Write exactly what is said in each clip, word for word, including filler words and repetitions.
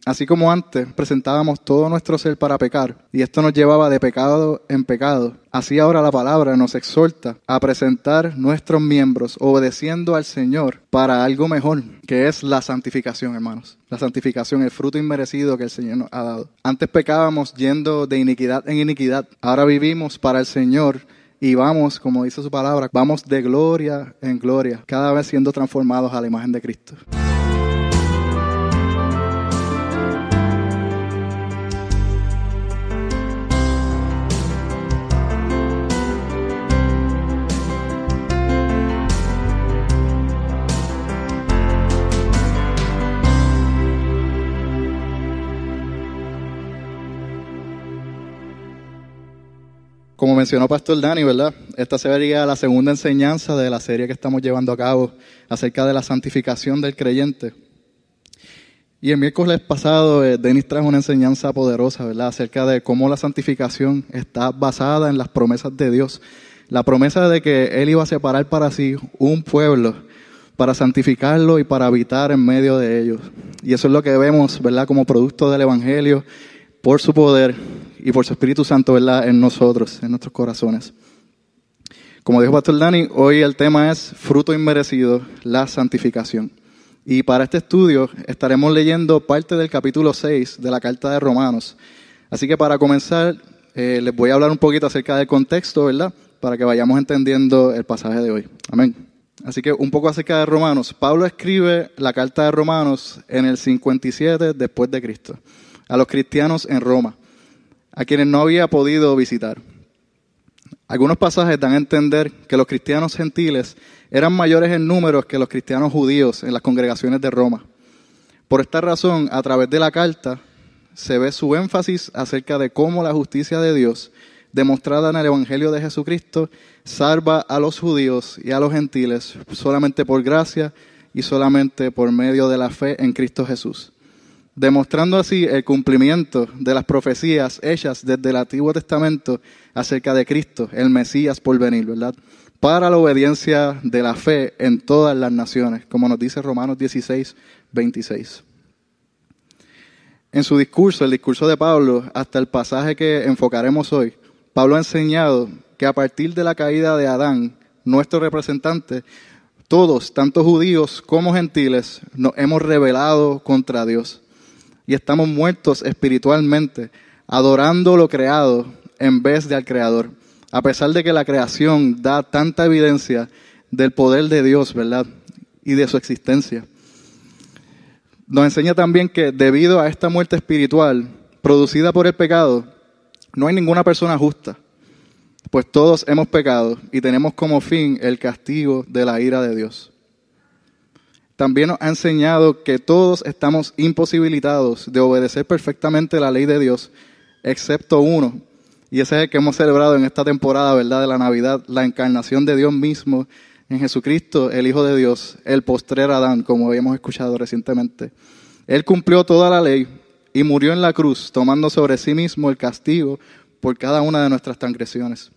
Así como antes presentábamos todo nuestro ser para pecar, y esto nos llevaba de pecado en pecado, así ahora la palabra nos exhorta a presentar nuestros miembros obedeciendo al Señor para algo mejor, que es la santificación, hermanos. La santificación, el fruto inmerecido que el Señor nos ha dado. Antes pecábamos yendo de iniquidad en iniquidad, ahora vivimos para el Señor y vamos, como dice su palabra, vamos de gloria en gloria, cada vez siendo transformados a la imagen de Cristo. Como mencionó Pastor Dani, ¿verdad? Esta sería la segunda enseñanza de la serie que estamos llevando a cabo acerca de la santificación del creyente. Y el miércoles pasado, eh, Denis trajo una enseñanza poderosa, ¿verdad? Acerca de cómo la santificación está basada en las promesas de Dios. La promesa de que Él iba a separar para sí un pueblo para santificarlo y para habitar en medio de ellos. Y eso es lo que vemos, ¿verdad? Como producto del Evangelio, por su poder y por su Espíritu Santo, ¿verdad? En nosotros, en nuestros corazones. Como dijo Pastor Dani, hoy el tema es fruto inmerecido, la santificación. Y para este estudio estaremos leyendo parte del capítulo seis de la carta de Romanos. Así que para comenzar, eh, les voy a hablar un poquito acerca del contexto, ¿verdad? Para que vayamos entendiendo el pasaje de hoy. Amén. Así que un poco acerca de Romanos. Pablo escribe la carta de Romanos en el cincuenta y siete después de Cristo, a los cristianos en Roma, a quienes no había podido visitar. Algunos pasajes dan a entender que los cristianos gentiles eran mayores en números que los cristianos judíos en las congregaciones de Roma. Por esta razón, a través de la carta, se ve su énfasis acerca de cómo la justicia de Dios, demostrada en el Evangelio de Jesucristo, salva a los judíos y a los gentiles solamente por gracia y solamente por medio de la fe en Cristo Jesús, demostrando así el cumplimiento de las profecías hechas desde el Antiguo Testamento acerca de Cristo, el Mesías por venir, ¿verdad? Para la obediencia de la fe en todas las naciones, como nos dice Romanos dieciséis, veintiséis. En su discurso, el discurso de Pablo, hasta el pasaje que enfocaremos hoy, Pablo ha enseñado que a partir de la caída de Adán, nuestro representante, todos, tanto judíos como gentiles, nos hemos rebelado contra Dios. Y estamos muertos espiritualmente, adorando lo creado en vez de al Creador. A pesar de que la creación da tanta evidencia del poder de Dios, ¿verdad? Y de su existencia. Nos enseña también que debido a esta muerte espiritual producida por el pecado, no hay ninguna persona justa, pues todos hemos pecado y tenemos como fin el castigo de la ira de Dios. También nos ha enseñado que todos estamos imposibilitados de obedecer perfectamente la ley de Dios, excepto uno. Y ese es el que hemos celebrado en esta temporada, ¿verdad?, de la Navidad, la encarnación de Dios mismo en Jesucristo, el Hijo de Dios, el postrer Adán, como habíamos escuchado recientemente. Él cumplió toda la ley y murió en la cruz, tomando sobre sí mismo el castigo por cada una de nuestras transgresiones.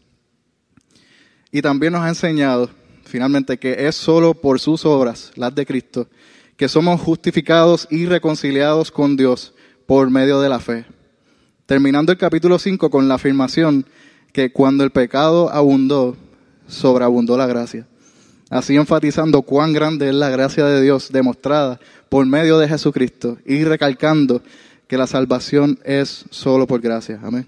Y también nos ha enseñado, finalmente, que es solo por sus obras, las de Cristo, que somos justificados y reconciliados con Dios por medio de la fe. Terminando el capítulo cinco con la afirmación que cuando el pecado abundó, sobreabundó la gracia. Así enfatizando cuán grande es la gracia de Dios demostrada por medio de Jesucristo y recalcando que la salvación es solo por gracia. Amén.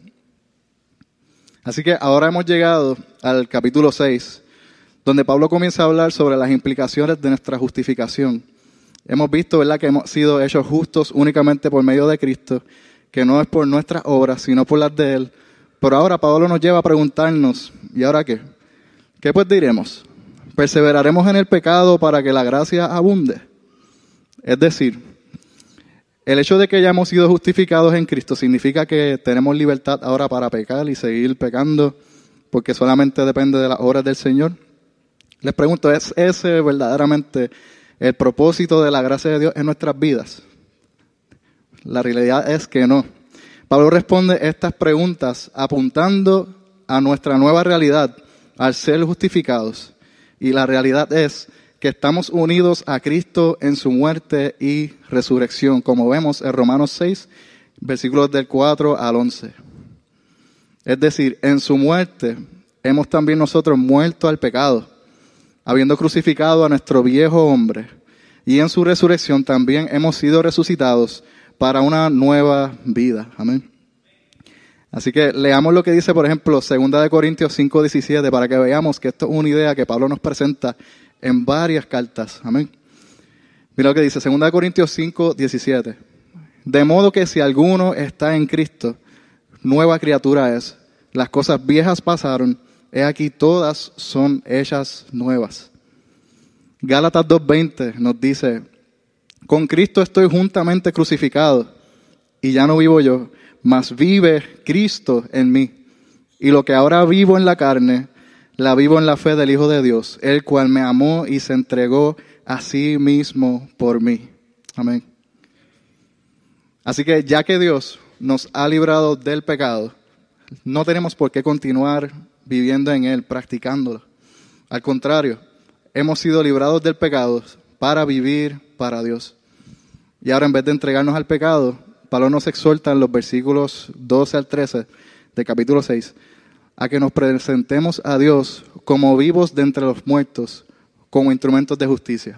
Así que ahora hemos llegado al capítulo seis, donde Pablo comienza a hablar sobre las implicaciones de nuestra justificación. Hemos visto, ¿verdad?, que hemos sido hechos justos únicamente por medio de Cristo, que no es por nuestras obras, sino por las de Él. Pero ahora Pablo nos lleva a preguntarnos, ¿y ahora qué? ¿Qué pues diremos? ¿Perseveraremos en el pecado para que la gracia abunde? Es decir, el hecho de que ya hemos sido justificados en Cristo significa que tenemos libertad ahora para pecar y seguir pecando porque solamente depende de las obras del Señor. Les pregunto, ¿es ese verdaderamente el propósito de la gracia de Dios en nuestras vidas? La realidad es que no. Pablo responde estas preguntas apuntando a nuestra nueva realidad al ser justificados. Y la realidad es que estamos unidos a Cristo en su muerte y resurrección, como vemos en Romanos seis, versículos del cuatro al once. Es decir, en su muerte hemos también nosotros muerto al pecado, habiendo crucificado a nuestro viejo hombre, y en su resurrección también hemos sido resucitados para una nueva vida. Amén. Así que leamos lo que dice, por ejemplo, segunda de Corintios cinco diecisiete, para que veamos que esto es una idea que Pablo nos presenta en varias cartas. Amén. Mira lo que dice, segunda de Corintios cinco diecisiete. De modo que si alguno está en Cristo, nueva criatura es. Las cosas viejas pasaron, he aquí todas son hechas nuevas. Gálatas dos veinte nos dice, con Cristo estoy juntamente crucificado, y ya no vivo yo, mas vive Cristo en mí. Y lo que ahora vivo en la carne, la vivo en la fe del Hijo de Dios, el cual me amó y se entregó a sí mismo por mí. Amén. Así que ya que Dios nos ha librado del pecado, no tenemos por qué continuar viviendo en él, practicándolo. Al contrario, hemos sido librados del pecado para vivir para Dios. Y ahora, en vez de entregarnos al pecado, Pablo nos exhorta en los versículos doce al trece del capítulo seis a que nos presentemos a Dios como vivos de entre los muertos, como instrumentos de justicia.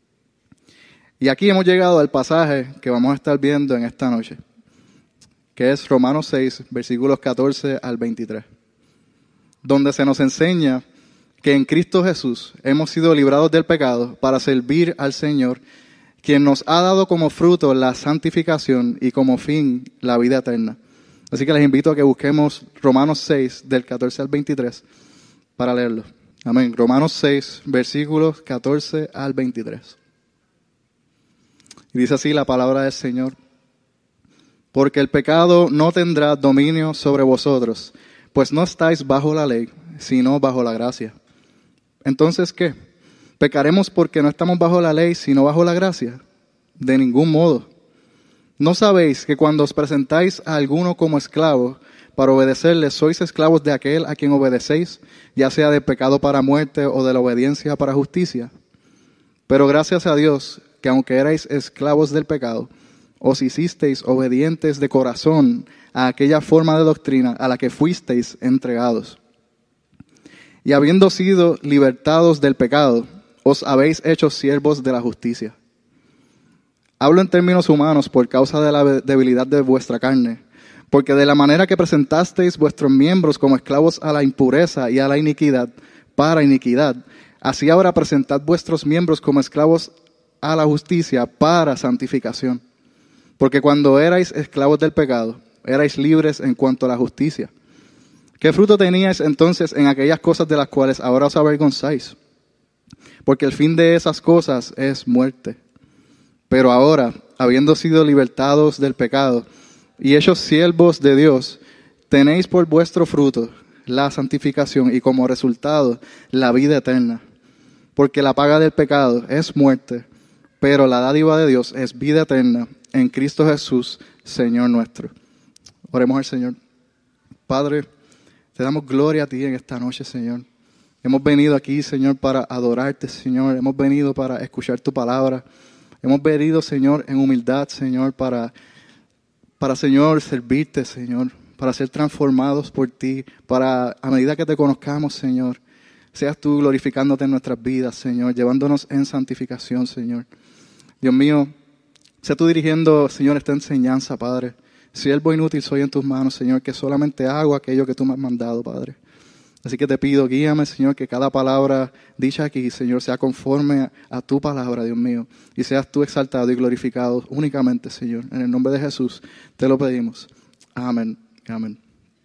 Y aquí hemos llegado al pasaje que vamos a estar viendo en esta noche, que es Romanos seis, versículos catorce al veintitrés, donde se nos enseña que en Cristo Jesús hemos sido librados del pecado para servir al Señor, quien nos ha dado como fruto la santificación y como fin la vida eterna. Así que les invito a que busquemos Romanos seis, del catorce al veintitrés, para leerlo. Amén. Romanos seis, versículos catorce al veintitrés. Y dice así la palabra del Señor. Porque el pecado no tendrá dominio sobre vosotros, pues no estáis bajo la ley, sino bajo la gracia. Entonces, ¿qué? ¿Pecaremos porque no estamos bajo la ley, sino bajo la gracia? De ningún modo. ¿No sabéis que cuando os presentáis a alguno como esclavo para obedecerle, sois esclavos de aquel a quien obedecéis, ya sea de pecado para muerte o de la obediencia para justicia? Pero gracias a Dios, que aunque erais esclavos del pecado, os hicisteis obedientes de corazón a aquella forma de doctrina a la que fuisteis entregados. Y habiendo sido libertados del pecado, os habéis hecho siervos de la justicia. Hablo en términos humanos por causa de la debilidad de vuestra carne, porque de la manera que presentasteis vuestros miembros como esclavos a la impureza y a la iniquidad, para iniquidad, así ahora presentad vuestros miembros como esclavos a la justicia, para santificación. Porque cuando erais esclavos del pecado, erais libres en cuanto a la justicia. ¿Qué fruto teníais entonces en aquellas cosas de las cuales ahora os avergonzáis? Porque el fin de esas cosas es muerte. Pero ahora, habiendo sido libertados del pecado y hechos siervos de Dios, tenéis por vuestro fruto la santificación y como resultado la vida eterna. Porque la paga del pecado es muerte, pero la dádiva de Dios es vida eterna en Cristo Jesús, Señor nuestro. Oremos al Señor. Padre, te damos gloria a ti en esta noche, Señor. Hemos venido aquí, Señor, para adorarte, Señor. Hemos venido para escuchar tu palabra. Hemos venido, Señor, en humildad, Señor, para, para, Señor, servirte, Señor, para ser transformados por ti, para, a medida que te conozcamos, Señor, seas tú glorificándote en nuestras vidas, Señor, llevándonos en santificación, Señor. Dios mío, sea tú dirigiendo, Señor, esta enseñanza, Padre. Siervo inútil soy en tus manos, Señor, que solamente hago aquello que tú me has mandado, Padre. Así que te pido, guíame, Señor, que cada palabra dicha aquí, Señor, sea conforme a, a tu palabra, Dios mío. Y seas tú exaltado y glorificado únicamente, Señor. En el nombre de Jesús te lo pedimos. Amén. Amén.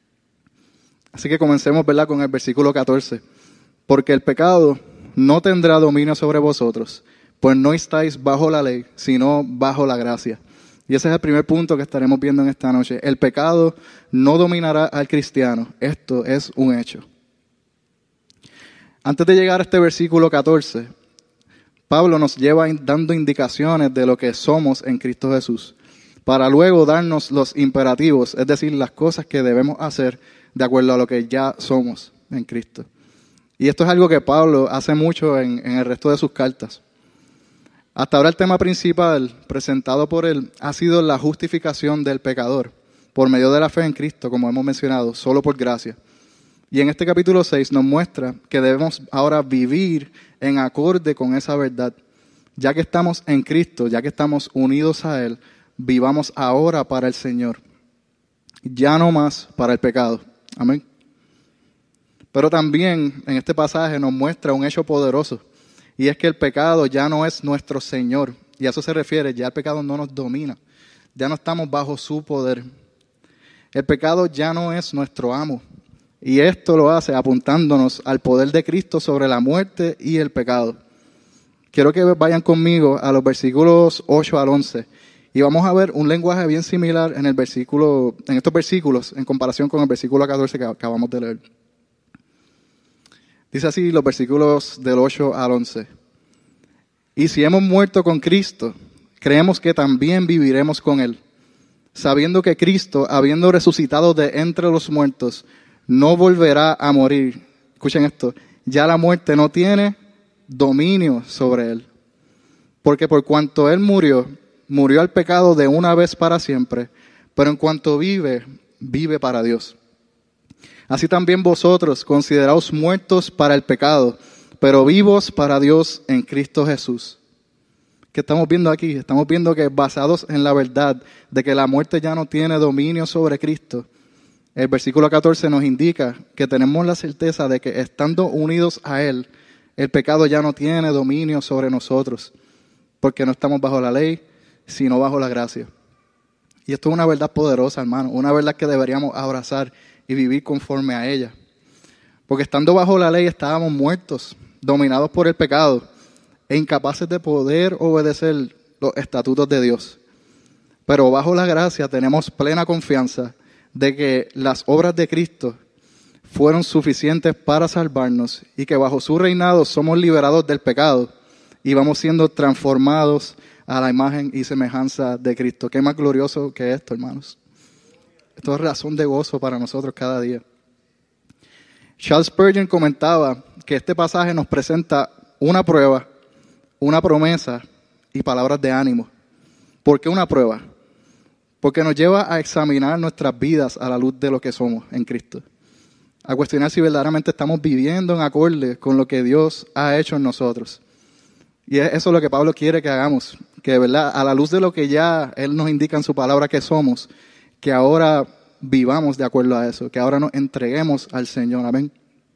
Así que comencemos, ¿verdad?, con el versículo catorce. Porque el pecado no tendrá dominio sobre vosotros, pues no estáis bajo la ley, sino bajo la gracia. Y ese es el primer punto que estaremos viendo en esta noche. El pecado no dominará al cristiano. Esto es un hecho. Antes de llegar a este versículo catorce, Pablo nos lleva dando indicaciones de lo que somos en Cristo Jesús, para luego darnos los imperativos, es decir, las cosas que debemos hacer de acuerdo a lo que ya somos en Cristo. Y esto es algo que Pablo hace mucho en, en el resto de sus cartas. Hasta ahora el tema principal presentado por él ha sido la justificación del pecador por medio de la fe en Cristo, como hemos mencionado, solo por gracia. Y en este capítulo seis nos muestra que debemos ahora vivir en acorde con esa verdad. Ya que estamos en Cristo, ya que estamos unidos a Él, vivamos ahora para el Señor. Ya no más para el pecado. Amén. Pero también en este pasaje nos muestra un hecho poderoso. Y es que el pecado ya no es nuestro Señor. Y a eso se refiere, ya el pecado no nos domina. Ya no estamos bajo su poder. El pecado ya no es nuestro amo. Y esto lo hace apuntándonos al poder de Cristo sobre la muerte y el pecado. Quiero que vayan conmigo a los versículos ocho al once. Y vamos a ver un lenguaje bien similar en el versículo, en estos versículos, en comparación con el versículo catorce que acabamos de leer. Dice así los versículos del ocho al once. Y si hemos muerto con Cristo, creemos que también viviremos con Él, sabiendo que Cristo, habiendo resucitado de entre los muertos, no volverá a morir. Escuchen esto, ya la muerte no tiene dominio sobre Él. Porque por cuanto Él murió, murió al pecado de una vez para siempre, pero en cuanto vive, vive para Dios. Así también vosotros, consideraos muertos para el pecado, pero vivos para Dios en Cristo Jesús. ¿Qué estamos viendo aquí? Estamos viendo que basados en la verdad de que la muerte ya no tiene dominio sobre Cristo, el versículo catorce nos indica que tenemos la certeza de que estando unidos a Él, el pecado ya no tiene dominio sobre nosotros, porque no estamos bajo la ley, sino bajo la gracia. Y esto es una verdad poderosa, hermano, una verdad que deberíamos abrazar y vivir conforme a ella. Porque estando bajo la ley estábamos muertos, dominados por el pecado e incapaces de poder obedecer los estatutos de Dios. Pero bajo la gracia tenemos plena confianza de que las obras de Cristo fueron suficientes para salvarnos y que bajo su reinado somos liberados del pecado y vamos siendo transformados a la imagen y semejanza de Cristo. Qué más glorioso que esto, hermanos. Esto es razón de gozo para nosotros cada día. Charles Spurgeon comentaba que este pasaje nos presenta una prueba, una promesa y palabras de ánimo. ¿Por qué una prueba? Porque nos lleva a examinar nuestras vidas a la luz de lo que somos en Cristo. A cuestionar si verdaderamente estamos viviendo en acorde con lo que Dios ha hecho en nosotros. Y eso es lo que Pablo quiere que hagamos. Que, ¿verdad?, a la luz de lo que ya Él nos indica en su palabra que somos, que ahora vivamos de acuerdo a eso, que ahora nos entreguemos al Señor. Amén.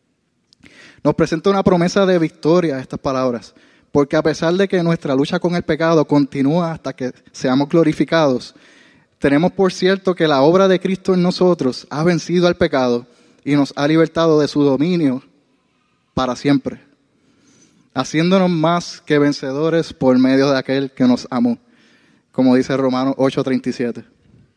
Nos presenta una promesa de victoria estas palabras, porque a pesar de que nuestra lucha con el pecado continúa hasta que seamos glorificados, tenemos por cierto que la obra de Cristo en nosotros ha vencido al pecado y nos ha libertado de su dominio para siempre, haciéndonos más que vencedores por medio de aquel que nos amó, como dice Romanos ocho treinta y siete.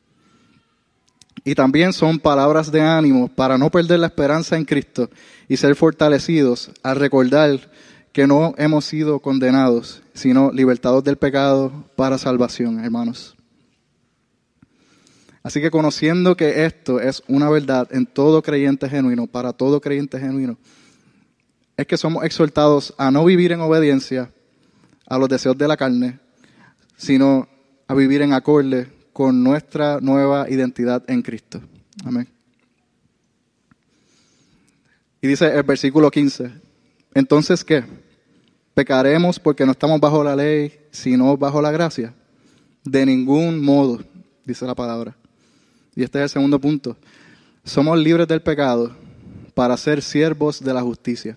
Y también son palabras de ánimo para no perder la esperanza en Cristo y ser fortalecidos al recordar que no hemos sido condenados, sino libertados del pecado para salvación, hermanos. Así que conociendo que esto es una verdad en todo creyente genuino, para todo creyente genuino, es que somos exhortados a no vivir en obediencia a los deseos de la carne, sino a vivir en acorde con nuestra nueva identidad en Cristo. Amén. Y dice el versículo quince, ¿entonces qué? ¿Pecaremos porque no estamos bajo la ley, sino bajo la gracia? De ningún modo, dice la palabra. Y este es el segundo punto. Somos libres del pecado para ser siervos de la justicia.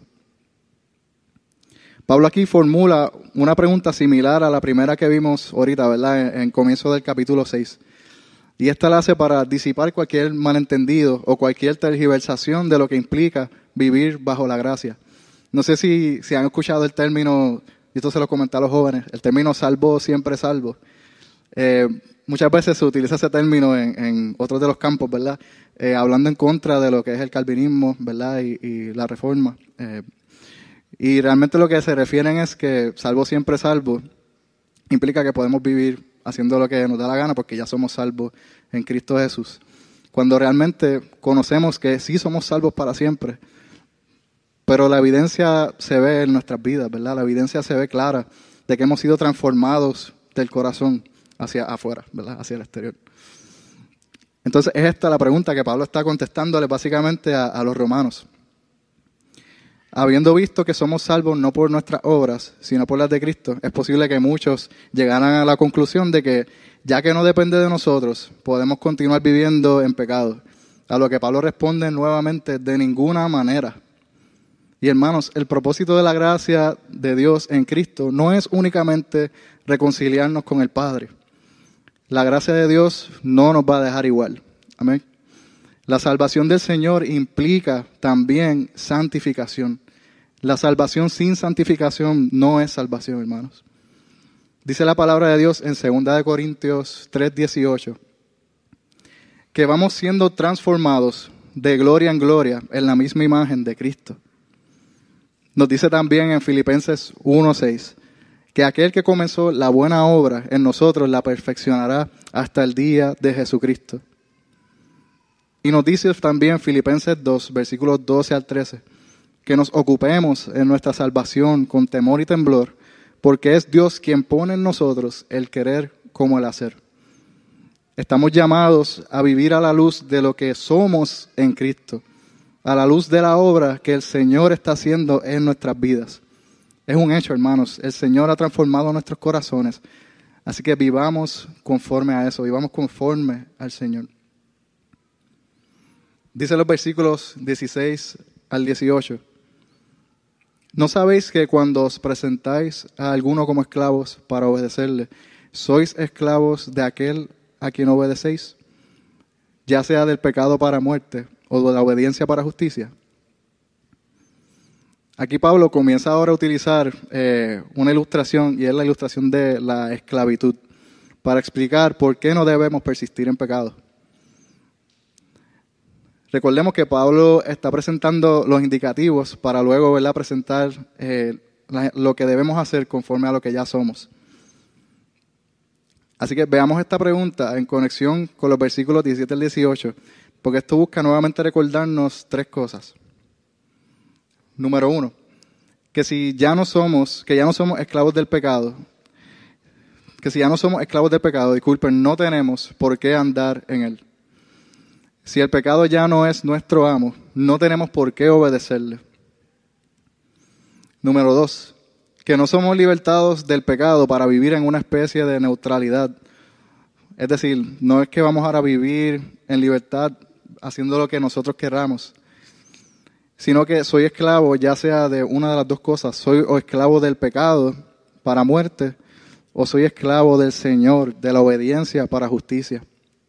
Pablo aquí formula una pregunta similar a la primera que vimos ahorita, ¿verdad? En, en comienzo del capítulo seis. Y esta la hace para disipar cualquier malentendido o cualquier tergiversación de lo que implica vivir bajo la gracia. No sé si, si han escuchado el término, y esto se lo comenté a los jóvenes, el término salvo, siempre salvo. Eh, muchas veces se utiliza ese término en, en otros de los campos, ¿verdad? Eh, hablando en contra de lo que es el calvinismo, ¿verdad? Y, y la reforma. Eh, y realmente lo que se refieren es que salvo, siempre salvo, implica que podemos vivir haciendo lo que nos da la gana porque ya somos salvos en Cristo Jesús. Cuando realmente conocemos que sí somos salvos para siempre, pero la evidencia se ve en nuestras vidas, ¿verdad? La evidencia se ve clara de que hemos sido transformados del corazón hacia afuera, ¿verdad? Hacia el exterior. Entonces es esta la pregunta que Pablo está contestándole básicamente a, a los romanos. Habiendo visto que somos salvos no por nuestras obras, sino por las de Cristo, es posible que muchos llegaran a la conclusión de que, ya que no depende de nosotros, podemos continuar viviendo en pecado. A lo que Pablo responde nuevamente, de ninguna manera. Y hermanos, el propósito de la gracia de Dios en Cristo no es únicamente reconciliarnos con el Padre. La gracia de Dios no nos va a dejar igual. Amén. La salvación del Señor implica también santificación. La salvación sin santificación no es salvación, hermanos. Dice la palabra de Dios en segunda de Corintios tres dieciocho, que vamos siendo transformados de gloria en gloria en la misma imagen de Cristo. Nos dice también en Filipenses uno seis, que aquel que comenzó la buena obra en nosotros la perfeccionará hasta el día de Jesucristo. Y nos dice también Filipenses dos, versículos doce al trece, que nos ocupemos en nuestra salvación con temor y temblor, porque es Dios quien pone en nosotros el querer como el hacer. Estamos llamados a vivir a la luz de lo que somos en Cristo, a la luz de la obra que el Señor está haciendo en nuestras vidas. Es un hecho, hermanos. El Señor ha transformado nuestros corazones. Así que vivamos conforme a eso, vivamos conforme al Señor. Dice los versículos dieciséis al dieciocho. ¿No sabéis que cuando os presentáis a alguno como esclavos para obedecerle, sois esclavos de aquel a quien obedecéis, ya sea del pecado para muerte o de la obediencia para justicia? Aquí Pablo comienza ahora a utilizar eh, una ilustración, y es la ilustración de la esclavitud, para explicar por qué no debemos persistir en pecado. Recordemos que Pablo está presentando los indicativos para luego, ¿verdad?, presentar eh, la, lo que debemos hacer conforme a lo que ya somos. Así que veamos esta pregunta en conexión con los versículos diecisiete al dieciocho, porque esto busca nuevamente recordarnos tres cosas. Número uno, que si ya no somos, que ya no somos esclavos del pecado, que si ya no somos esclavos del pecado, disculpen, no tenemos por qué andar en él. Si el pecado ya no es nuestro amo, no tenemos por qué obedecerle. Número dos, que no somos libertados del pecado para vivir en una especie de neutralidad. Es decir, no es que vamos ahora a vivir en libertad haciendo lo que nosotros queramos, sino que soy esclavo ya sea de una de las dos cosas. Soy o esclavo del pecado para muerte, o soy esclavo del Señor, de la obediencia para justicia.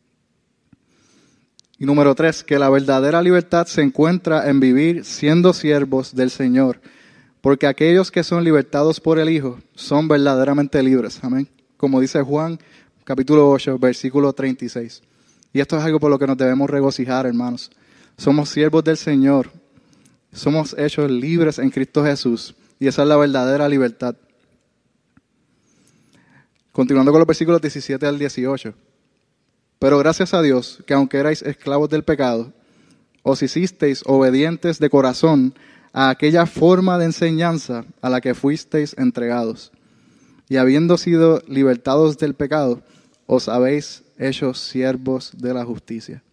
Y número tres, que la verdadera libertad se encuentra en vivir siendo siervos del Señor, porque aquellos que son libertados por el Hijo son verdaderamente libres. Amén. Como dice Juan, capítulo ocho, versículo treinta y seis. Y esto es algo por lo que nos debemos regocijar, hermanos. Somos siervos del Señor. Somos hechos libres en Cristo Jesús. Y esa es la verdadera libertad. Continuando con los versículos diecisiete al dieciocho. Pero gracias a Dios, que aunque erais esclavos del pecado, os hicisteis obedientes de corazón a aquella forma de enseñanza a la que fuisteis entregados. Y habiendo sido libertados del pecado, os habéis hecho siervos de la justicia.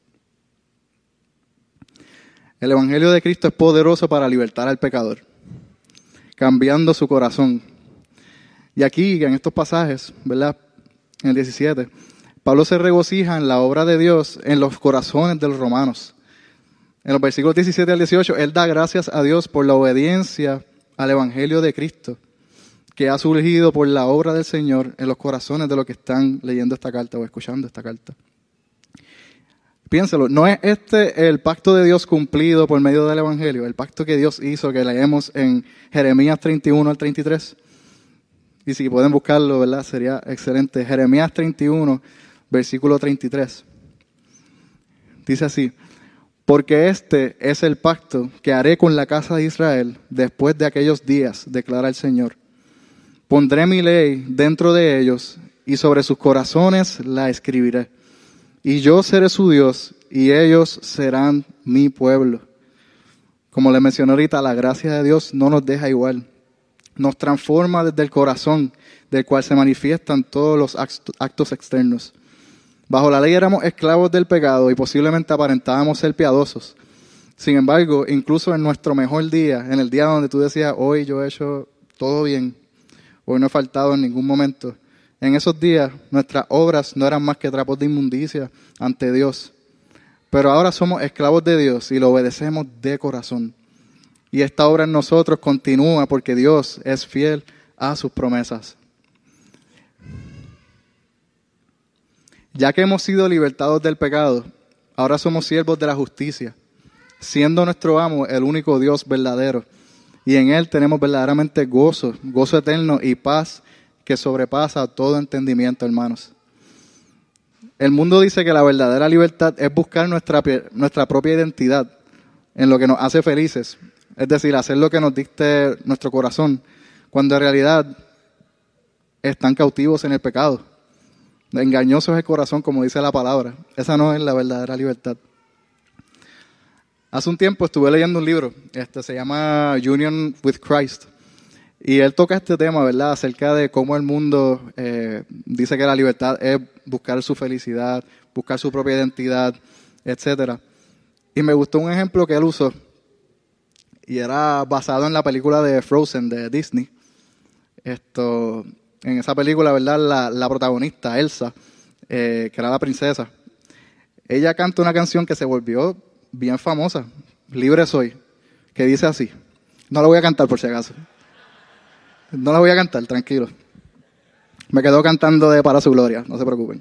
El Evangelio de Cristo es poderoso para libertar al pecador, cambiando su corazón. Y aquí, en estos pasajes, ¿verdad?, en el diecisiete, Pablo se regocija en la obra de Dios en los corazones de los romanos. En los versículos diecisiete al dieciocho, él da gracias a Dios por la obediencia al Evangelio de Cristo, que ha surgido por la obra del Señor en los corazones de los que están leyendo esta carta o escuchando esta carta. Piénselo, ¿no es este el pacto de Dios cumplido por medio del Evangelio? El pacto que Dios hizo, que leemos en Jeremías treinta y uno al treinta y tres. Y si pueden buscarlo, ¿verdad?, sería excelente. Jeremías treinta y uno, versículo treinta y tres. Dice así: porque este es el pacto que haré con la casa de Israel después de aquellos días, declara el Señor. Pondré mi ley dentro de ellos y sobre sus corazones la escribiré. Y yo seré su Dios y ellos serán mi pueblo. Como les mencioné ahorita, la gracia de Dios no nos deja igual. Nos transforma desde el corazón, del cual se manifiestan todos los actos externos. Bajo la ley éramos esclavos del pecado y posiblemente aparentábamos ser piadosos. Sin embargo, incluso en nuestro mejor día, en el día donde tú decías, hoy yo he hecho todo bien, hoy no he faltado en ningún momento, en esos días nuestras obras no eran más que trapos de inmundicia ante Dios. Pero ahora somos esclavos de Dios y lo obedecemos de corazón. Y esta obra en nosotros continúa porque Dios es fiel a sus promesas. Ya que hemos sido libertados del pecado, ahora somos siervos de la justicia, siendo nuestro amo el único Dios verdadero. Y en Él tenemos verdaderamente gozo, gozo eterno y paz que sobrepasa todo entendimiento, hermanos. El mundo dice que la verdadera libertad es buscar nuestra, nuestra propia identidad en lo que nos hace felices. Es decir, hacer lo que nos dicte nuestro corazón, cuando en realidad están cautivos en el pecado. Engañoso es el corazón, como dice la palabra. Esa no es la verdadera libertad. Hace un tiempo estuve leyendo un libro, este se llama Union with Christ, y él toca este tema, ¿verdad?, acerca de cómo el mundo eh, dice que la libertad es buscar su felicidad, buscar su propia identidad, etcétera. Y me gustó un ejemplo que él usó, y era basado en la película de Frozen de Disney. Esto, en esa película, ¿verdad?, la, la protagonista, Elsa, eh, que era la princesa, ella canta una canción que se volvió bien famosa, Libre Soy, que dice así. No la voy a cantar por si acaso. No la voy a cantar, tranquilo. Me quedo cantando de Para Su Gloria, no se preocupen.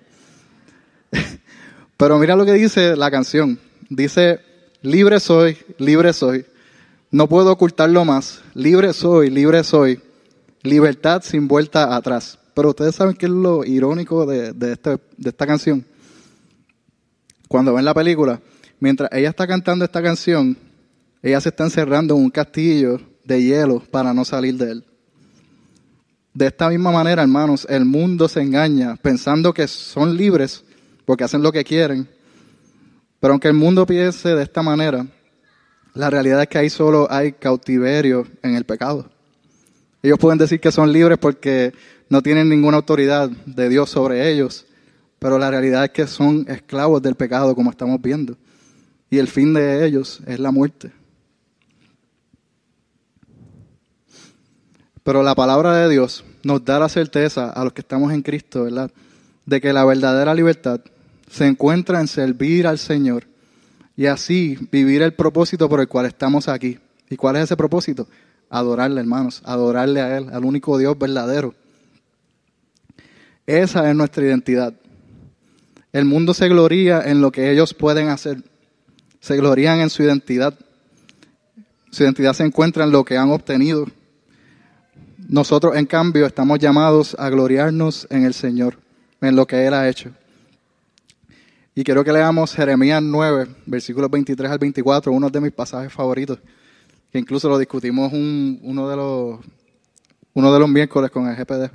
Pero mira lo que dice la canción. Dice, libre soy, libre soy. No puedo ocultarlo más. Libre soy, libre soy. Libertad sin vuelta atrás. Pero ustedes saben qué es lo irónico de, de, este, de esta canción. Cuando ven la película, mientras ella está cantando esta canción, ella se está encerrando en un castillo de hielo para no salir de él. De esta misma manera, hermanos, el mundo se engaña pensando que son libres porque hacen lo que quieren. Pero aunque el mundo piense de esta manera, la realidad es que ahí solo hay cautiverio en el pecado. Ellos pueden decir que son libres porque no tienen ninguna autoridad de Dios sobre ellos, pero la realidad es que son esclavos del pecado, como estamos viendo. Y el fin de ellos es la muerte. Pero la palabra de Dios nos da la certeza a los que estamos en Cristo, ¿verdad?, de que la verdadera libertad se encuentra en servir al Señor y así vivir el propósito por el cual estamos aquí. ¿Y cuál es ese propósito? Adorarle, hermanos, adorarle a Él, al único Dios verdadero. Esa es nuestra identidad. El mundo se gloría en lo que ellos pueden hacer. Se glorían en su identidad. Su identidad se encuentra en lo que han obtenido. Nosotros, en cambio, estamos llamados a gloriarnos en el Señor, en lo que Él ha hecho. Y quiero que leamos Jeremías nueve, versículos veintitrés al veinticuatro, uno de mis pasajes favoritos, que incluso lo discutimos un, uno, de los, uno de los miércoles con el G P D.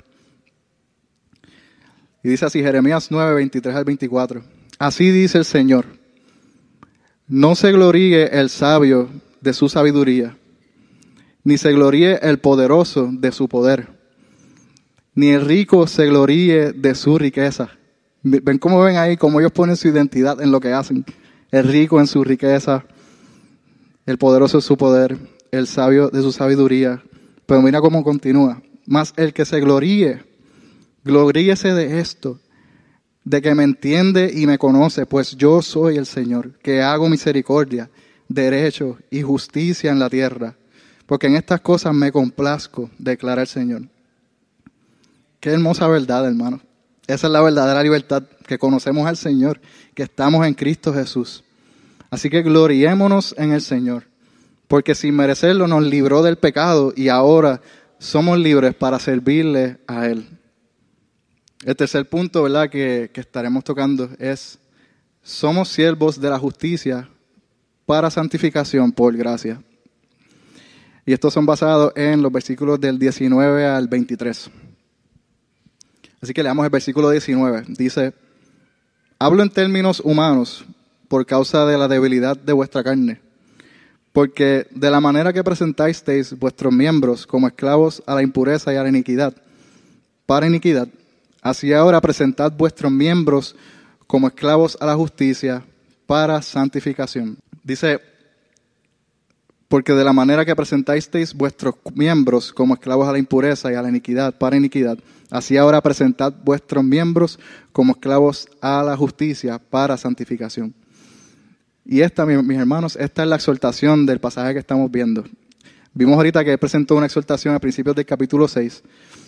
Y dice así, Jeremías nueve, veintitrés al veinticuatro. Así dice el Señor, no se gloríe el sabio de su sabiduría, ni se gloríe el poderoso de su poder, ni el rico se gloríe de su riqueza. ¿Ven cómo ven ahí? Cómo ellos ponen su identidad en lo que hacen. El rico en su riqueza, el poderoso en su poder, el sabio de su sabiduría. Pero mira cómo continúa. Mas el que se gloríe, gloríese de esto, de que me entiende y me conoce, pues yo soy el Señor, que hago misericordia, derecho y justicia en la tierra. Porque en estas cosas me complazco, declara el Señor. Qué hermosa verdad, hermano. Esa es la verdadera libertad, que conocemos al Señor, que estamos en Cristo Jesús. Así que gloriémonos en el Señor, porque sin merecerlo nos libró del pecado y ahora somos libres para servirle a Él. El tercer punto, ¿verdad?, que, que estaremos tocando es, somos siervos de la justicia para santificación por gracia. Y estos son basados en los versículos del diecinueve al veintitrés. Así que leamos el versículo diecinueve. Dice, hablo en términos humanos por causa de la debilidad de vuestra carne. Porque de la manera que presentasteis vuestros miembros como esclavos a la impureza y a la iniquidad, para iniquidad, así ahora presentad vuestros miembros como esclavos a la justicia, para santificación. Dice, porque de la manera que presentasteis vuestros miembros como esclavos a la impureza y a la iniquidad, para iniquidad, así ahora presentad vuestros miembros como esclavos a la justicia, para santificación. Y esta, mis hermanos, esta es la exhortación del pasaje que estamos viendo. Vimos ahorita que presentó una exhortación a principios del capítulo seis.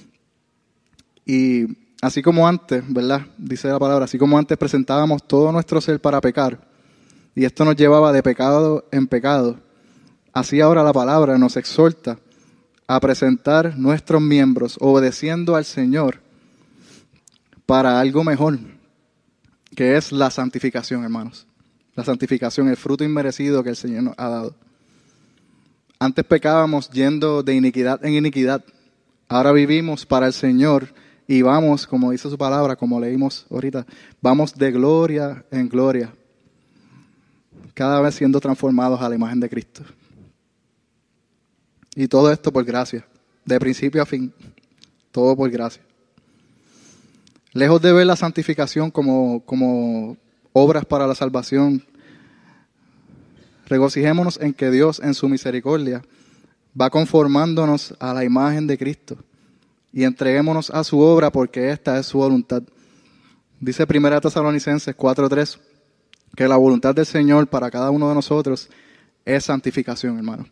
Y así como antes, ¿verdad? Dice la palabra, así como antes presentábamos todo nuestro ser para pecar, y esto nos llevaba de pecado en pecado, así ahora la palabra nos exhorta a presentar nuestros miembros obedeciendo al Señor para algo mejor, que es la santificación, hermanos. La santificación, el fruto inmerecido que el Señor nos ha dado. Antes pecábamos yendo de iniquidad en iniquidad. Ahora vivimos para el Señor y vamos, como dice su palabra, como leímos ahorita, vamos de gloria en gloria, cada vez siendo transformados a la imagen de Cristo. Y todo esto por gracia, de principio a fin, todo por gracia. Lejos de ver la santificación como, como obras para la salvación, regocijémonos en que Dios en su misericordia va conformándonos a la imagen de Cristo y entreguémonos a su obra porque esta es su voluntad. Dice Primera Tesalonicenses cuatro tres que la voluntad del Señor para cada uno de nosotros es santificación, hermano.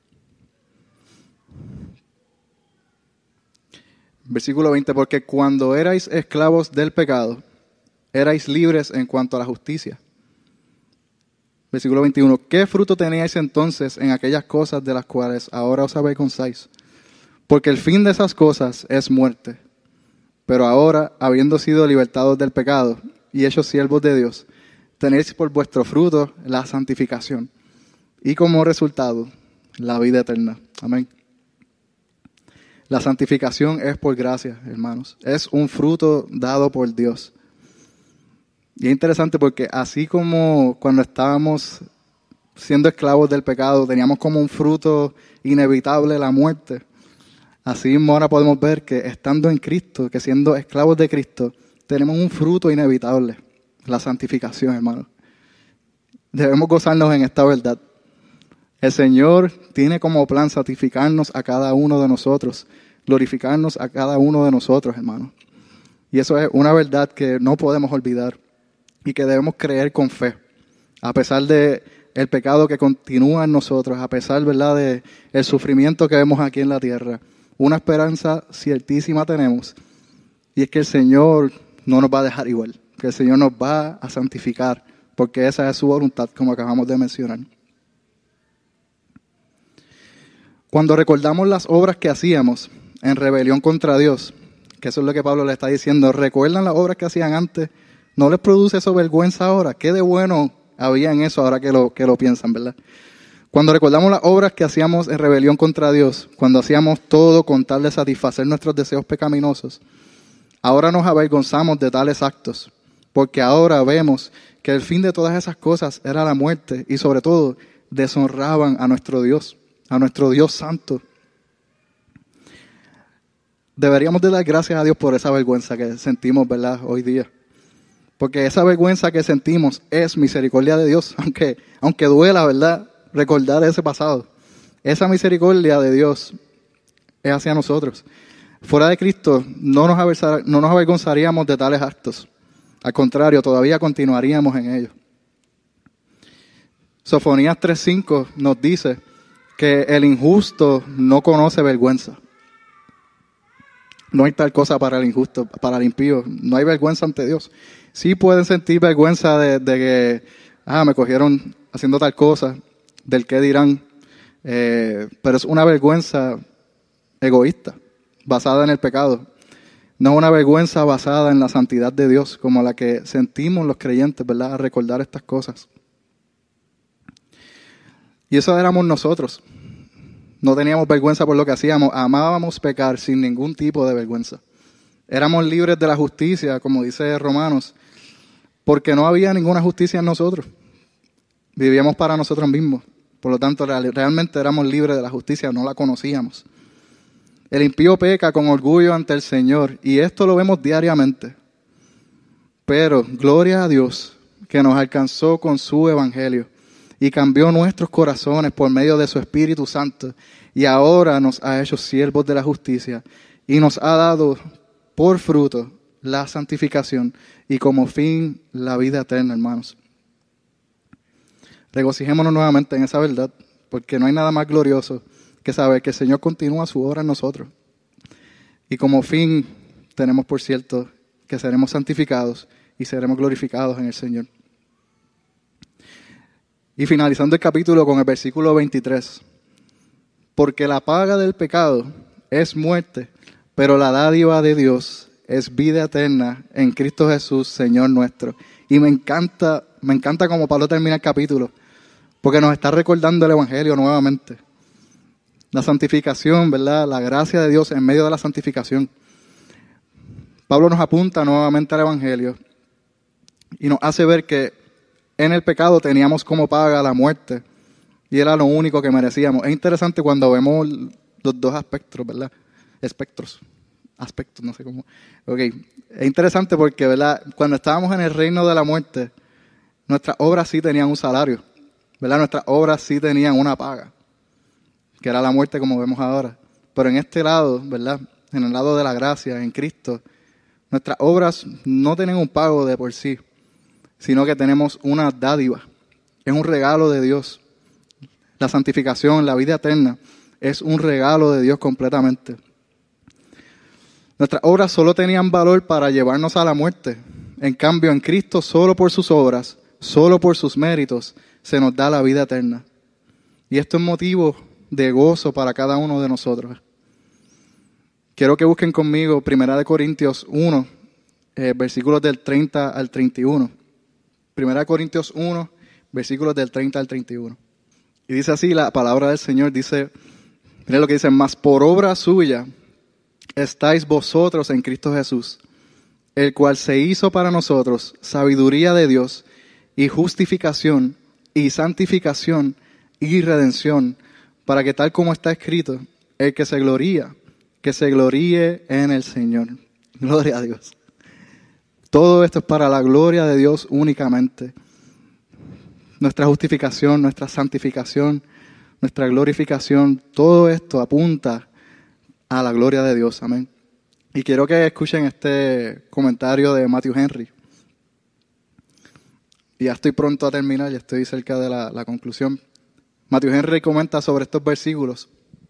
Versículo veinte, porque cuando erais esclavos del pecado, erais libres en cuanto a la justicia. Versículo veintiuno. ¿Qué fruto teníais entonces en aquellas cosas de las cuales ahora os avergonzáis? Porque el fin de esas cosas es muerte. Pero ahora, habiendo sido libertados del pecado y hechos siervos de Dios, tenéis por vuestro fruto la santificación y como resultado la vida eterna. Amén. La santificación es por gracia, hermanos. Es un fruto dado por Dios. Y es interesante porque así como cuando estábamos siendo esclavos del pecado, teníamos como un fruto inevitable la muerte, así mismo ahora podemos ver que estando en Cristo, que siendo esclavos de Cristo, tenemos un fruto inevitable, la santificación, hermanos. Debemos gozarnos en esta verdad. El Señor tiene como plan santificarnos a cada uno de nosotros, glorificarnos a cada uno de nosotros, hermanos. Y eso es una verdad que no podemos olvidar y que debemos creer con fe, a pesar de el pecado que continúa en nosotros, a pesar, ¿verdad?, de el sufrimiento que vemos aquí en la tierra. Una esperanza ciertísima tenemos, y es que el Señor no nos va a dejar igual, que el Señor nos va a santificar, porque esa es su voluntad, como acabamos de mencionar. Cuando recordamos las obras que hacíamos en rebelión contra Dios, que eso es lo que Pablo le está diciendo, ¿recuerdan las obras que hacían antes? ¿No les produce eso vergüenza ahora? ¿Qué de bueno había en eso ahora que lo, que lo piensan, verdad? Cuando recordamos las obras que hacíamos en rebelión contra Dios, cuando hacíamos todo con tal de satisfacer nuestros deseos pecaminosos, ahora nos avergonzamos de tales actos, porque ahora vemos que el fin de todas esas cosas era la muerte y sobre todo deshonraban a nuestro Dios, a nuestro Dios santo. Deberíamos de dar gracias a Dios por esa vergüenza que sentimos, ¿verdad?, hoy día. Porque esa vergüenza que sentimos es misericordia de Dios, aunque, aunque duela, ¿verdad?, recordar ese pasado. Esa misericordia de Dios es hacia nosotros. Fuera de Cristo no nos, aversa, no nos avergonzaríamos de tales actos. Al contrario, todavía continuaríamos en ellos. Sofonías tres cinco nos dice que el injusto no conoce vergüenza. No hay tal cosa para el injusto, para el impío. No hay vergüenza ante Dios. Sí pueden sentir vergüenza de, de que, ah, me cogieron haciendo tal cosa, del qué dirán, eh, pero es una vergüenza egoísta, basada en el pecado. No es una vergüenza basada en la santidad de Dios, como la que sentimos los creyentes, ¿verdad?, a recordar estas cosas. Y eso éramos nosotros. No teníamos vergüenza por lo que hacíamos, amábamos pecar sin ningún tipo de vergüenza. Éramos libres de la justicia, como dice Romanos, porque no había ninguna justicia en nosotros. Vivíamos para nosotros mismos. Por lo tanto, real, realmente éramos libres de la justicia, no la conocíamos. El impío peca con orgullo ante el Señor, y esto lo vemos diariamente. Pero, gloria a Dios, que nos alcanzó con su evangelio y cambió nuestros corazones por medio de su Espíritu Santo, y ahora nos ha hecho siervos de la justicia y nos ha dado por fruto la santificación y como fin la vida eterna, hermanos. Regocijémonos nuevamente en esa verdad, porque no hay nada más glorioso que saber que el Señor continúa su obra en nosotros. Y como fin tenemos por cierto que seremos santificados y seremos glorificados en el Señor. Y finalizando el capítulo con el versículo veintitrés. Porque la paga del pecado es muerte, pero la dádiva de Dios es vida eterna en Cristo Jesús, Señor nuestro. Y me encanta, me encanta cómo Pablo termina el capítulo, porque nos está recordando el Evangelio nuevamente. La santificación, ¿verdad? La gracia de Dios en medio de la santificación. Pablo nos apunta nuevamente al Evangelio y nos hace ver que en el pecado teníamos como paga la muerte y era lo único que merecíamos. Es interesante cuando vemos los dos aspectos, ¿verdad? Espectros, aspectos, no sé cómo. Ok, es interesante porque, ¿verdad? Cuando estábamos en el reino de la muerte, nuestras obras sí tenían un salario, ¿verdad? Nuestras obras sí tenían una paga, que era la muerte como vemos ahora. Pero en este lado, ¿verdad? En el lado de la gracia, en Cristo, nuestras obras no tienen un pago de por sí, sino que tenemos una dádiva. Es un regalo de Dios. La santificación, la vida eterna, es un regalo de Dios completamente. Nuestras obras solo tenían valor para llevarnos a la muerte. En cambio, en Cristo, solo por sus obras, solo por sus méritos, se nos da la vida eterna. Y esto es motivo de gozo para cada uno de nosotros. Quiero que busquen conmigo Primera de Corintios uno, eh, versículos del treinta al treinta y uno. Primera de Corintios uno, versículos del treinta al treinta y uno. Y dice así la palabra del Señor, dice, miren lo que dice, mas por obra suya estáis vosotros en Cristo Jesús, el cual se hizo para nosotros sabiduría de Dios y justificación y santificación y redención, para que tal como está escrito, el que se gloría, que se gloríe en el Señor. Gloria a Dios. Todo esto es para la gloria de Dios únicamente. Nuestra justificación, nuestra santificación, nuestra glorificación, todo esto apunta a la gloria de Dios. Amén. Y quiero que escuchen este comentario de Matthew Henry. Y ya estoy pronto a terminar, ya estoy cerca de la, la conclusión. Matthew Henry comenta sobre estos versículos.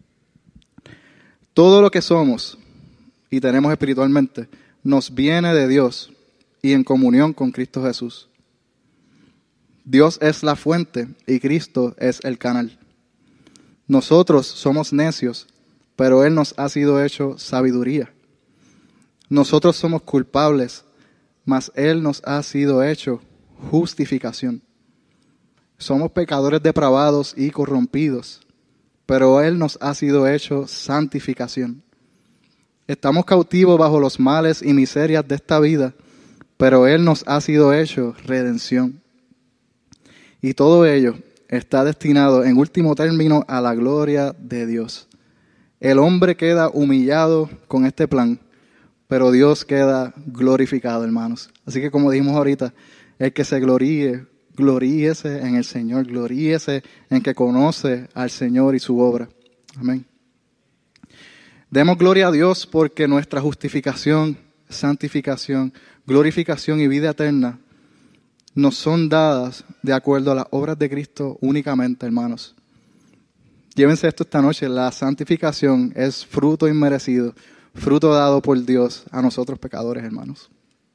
Todo lo que somos y tenemos espiritualmente nos viene de Dios y en comunión con Cristo Jesús. Dios es la fuente y Cristo es el canal. Nosotros somos necios, pero Él nos ha sido hecho sabiduría. Nosotros somos culpables, mas Él nos ha sido hecho justificación. Somos pecadores depravados y corrompidos, pero Él nos ha sido hecho santificación. Estamos cautivos bajo los males y miserias de esta vida, pero Él nos ha sido hecho redención. Y todo ello está destinado en último término a la gloria de Dios. El hombre queda humillado con este plan, pero Dios queda glorificado, hermanos. Así que como dijimos ahorita, el que se gloríe, gloríese en el Señor, gloríese en que conoce al Señor y su obra. Amén. Demos gloria a Dios porque nuestra justificación, santificación, glorificación y vida eterna nos son dadas de acuerdo a las obras de Cristo únicamente, hermanos. Llévense esto esta noche, la santificación es fruto inmerecido, fruto dado por Dios a nosotros pecadores, hermanos.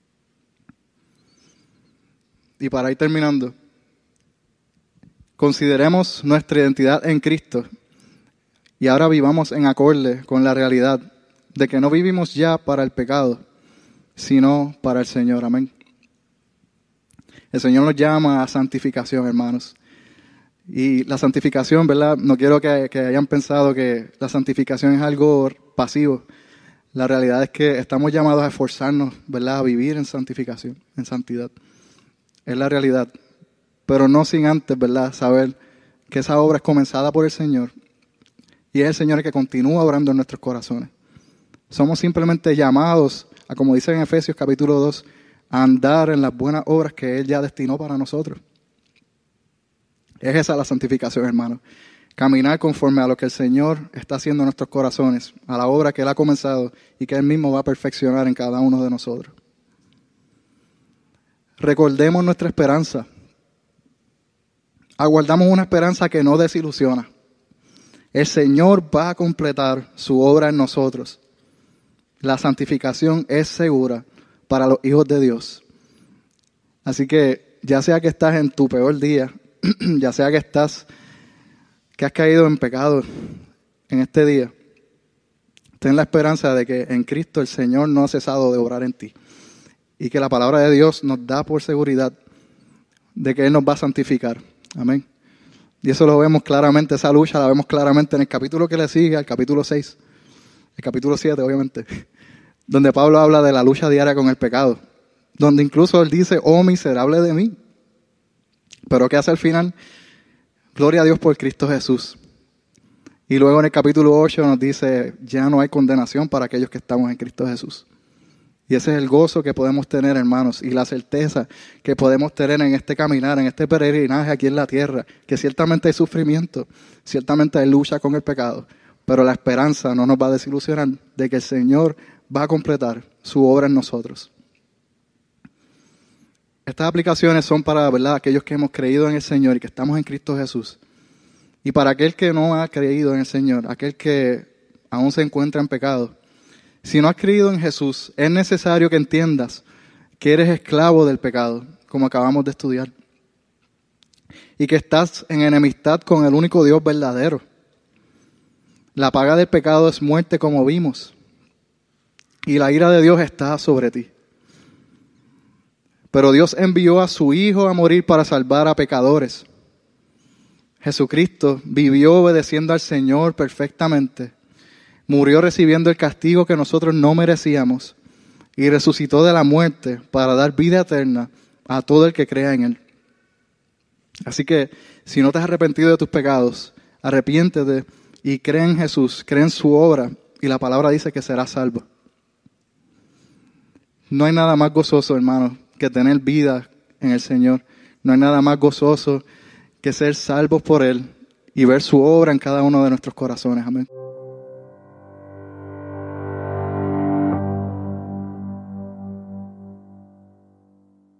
Y para ir terminando, consideremos nuestra identidad en Cristo y ahora vivamos en acorde con la realidad de que no vivimos ya para el pecado, sino para el Señor. Amén. El Señor nos llama a santificación, hermanos. Y la santificación, ¿verdad? No quiero que, que hayan pensado que la santificación es algo pasivo. La realidad es que estamos llamados a esforzarnos, ¿verdad? A vivir en santificación, en santidad. Es la realidad. Pero no sin antes, ¿verdad? Saber que esa obra es comenzada por el Señor y es el Señor el que continúa obrando en nuestros corazones. Somos simplemente llamados a, como dice en Efesios capítulo dos, a andar en las buenas obras que Él ya destinó para nosotros. Es esa la santificación, hermano. Caminar conforme a lo que el Señor está haciendo en nuestros corazones, a la obra que Él ha comenzado y que Él mismo va a perfeccionar en cada uno de nosotros. Recordemos nuestra esperanza. Aguardamos una esperanza que no desilusiona. El Señor va a completar su obra en nosotros. La santificación es segura para los hijos de Dios. Así que ya sea que estás en tu peor día, ya sea que estás, que has caído en pecado en este día, ten la esperanza de que en Cristo el Señor no ha cesado de obrar en ti. Y que la palabra de Dios nos da por seguridad de que Él nos va a santificar. Amén. Y eso lo vemos claramente, esa lucha la vemos claramente en el capítulo que le sigue, al capítulo seis. El capítulo siete, obviamente. Donde Pablo habla de la lucha diaria con el pecado. Donde incluso él dice, oh miserable de mí. Pero ¿qué hace al final? Gloria a Dios por Cristo Jesús. Y luego en el capítulo ocho nos dice, ya no hay condenación para aquellos que estamos en Cristo Jesús. Y ese es el gozo que podemos tener, hermanos, y la certeza que podemos tener en este caminar, en este peregrinaje aquí en la tierra, que ciertamente hay sufrimiento, ciertamente hay lucha con el pecado, pero la esperanza no nos va a desilusionar de que el Señor va a completar su obra en nosotros. Estas aplicaciones son para, ¿verdad?, aquellos que hemos creído en el Señor y que estamos en Cristo Jesús. Y para aquel que no ha creído en el Señor, aquel que aún se encuentra en pecado, si no has creído en Jesús, es necesario que entiendas que eres esclavo del pecado, como acabamos de estudiar. Y que estás en enemistad con el único Dios verdadero. La paga del pecado es muerte, como vimos. Y la ira de Dios está sobre ti. Pero Dios envió a su Hijo a morir para salvar a pecadores. Jesucristo vivió obedeciendo al Señor perfectamente. Murió recibiendo el castigo que nosotros no merecíamos y resucitó de la muerte para dar vida eterna a todo el que crea en Él. Así que, si no te has arrepentido de tus pecados, arrepiéntete y cree en Jesús, cree en su obra y la palabra dice que serás salvo. No hay nada más gozoso, hermano, que tener vida en el Señor. No hay nada más gozoso que ser salvos por Él y ver su obra en cada uno de nuestros corazones. Amén.